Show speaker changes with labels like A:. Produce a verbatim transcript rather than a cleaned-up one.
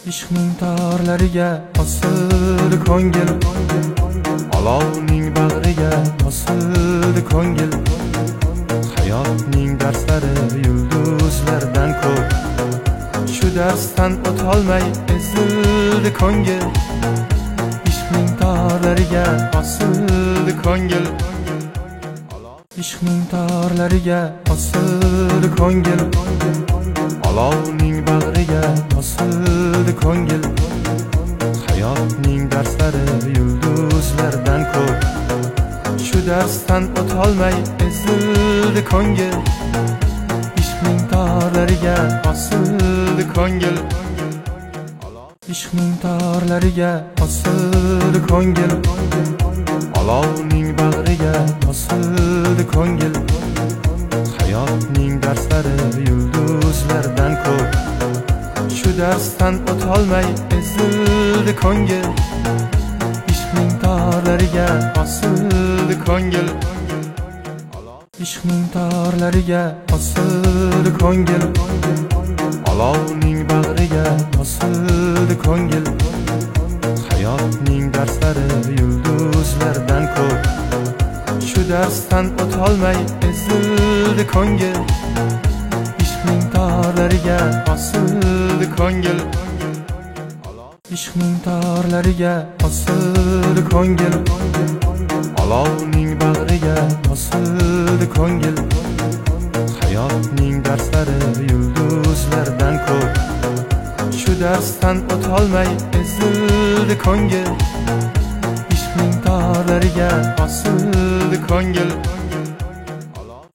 A: Ishqning torlariga osildi ko'ngil, olovning bag'riga osildi ko'ngil. Hayotning darslari yulduzlardan ko'p, shu darsdan o'tolmay ezildi ko'ngil. Ishqning torlariga osildi ko'ngil, ishqning torlariga osildi ko'ngil, olovning bag'riga osildi ko'ngil. Hayotning darslari yulduzlardan ko'p, shu darsdan o'tolmay ezildi ko'ngil. Ishqning torlariga osildi ko'ngil, ishqning torlariga osildi ko'ngil, olovning bag'riga osildi ko'ngil. Hayotning darslari yulduzlardan ko'p, shu darsdan o'tolmay ezildi ko'ngil. Ishqning torlariga osildi ko'ngil, ishqning torlariga osildi ko'ngil, olovning bag'riga osildi ko'ngil. Hayotning darslari yulduzlardan ko'p, shu darsdan o'tolmay ezildi ko'ngil. Ishqning torlariga osildi ko'ngil, ishqning torlariga osildi ko'ngil, olovning bag'riga osildi ko'ngil. Hayotning darslari yulduzlardan ko'p, shu darsdan o'tolmay ezildi ko'ngil. Ishqning torlariga osildi ko'ngil.